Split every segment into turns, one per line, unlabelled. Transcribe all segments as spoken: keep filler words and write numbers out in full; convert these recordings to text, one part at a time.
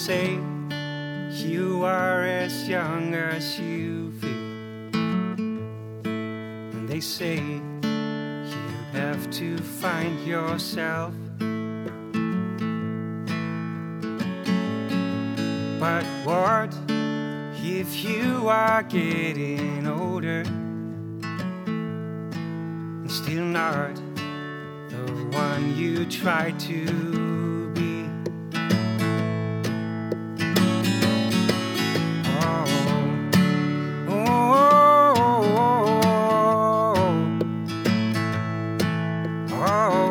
say you are as young as you feel, and they say you have to find yourself. But what if you are getting older and still not the one you try to be? Oh, oh, oh, oh.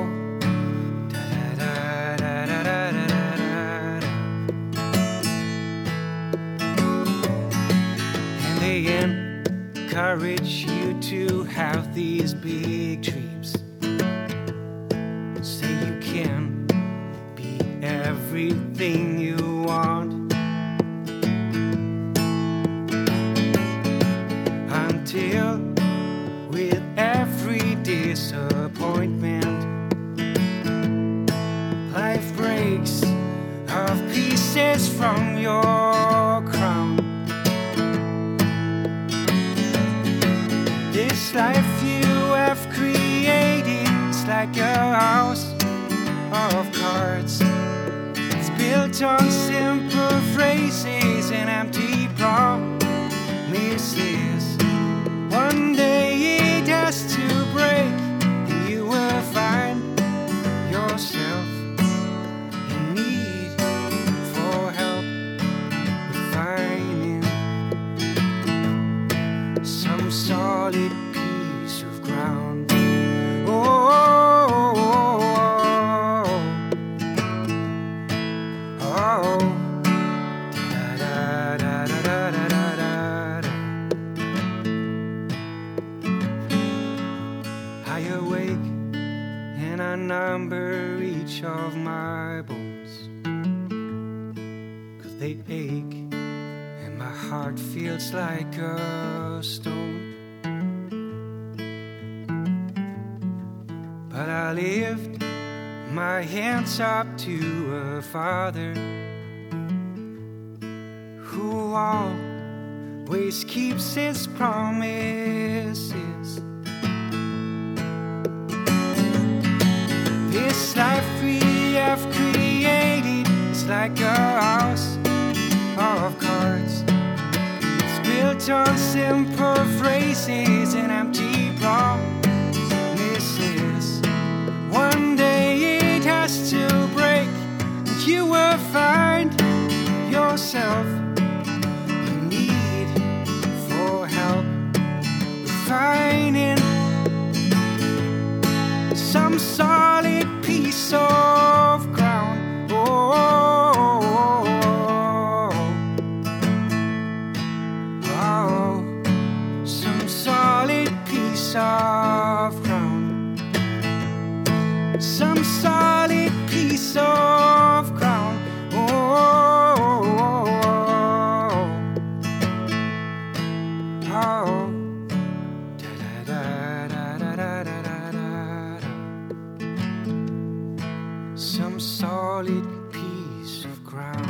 They encourage you to have these big dreams, say you can be everything you want, until with every disappointment life breaks off pieces from your crown. This life you have created is like a house of cards. It's built on simple phrases and empty promises. One day it has to break, and you will find yourself in need for help with finding some solid piece of ground. Oh, oh, oh, oh. Da, da, da, da, da, da, da, da. I awake and I number each of my bones, 'cause they ache and my heart feels like a stone. But I lift my hands up to a Father who always keeps his promises. This life we have created is like a house of cards. It's built on simple phrases and empty promises. One day it has to break, and you will find yourself in need for help with finding some solid piece of ground. Oh, oh, oh, oh, some solid piece of ground. Some solid piece of ground. Oh, oh, oh, oh. Da, da, da, da, da, da, da, da, da. Some solid piece of ground.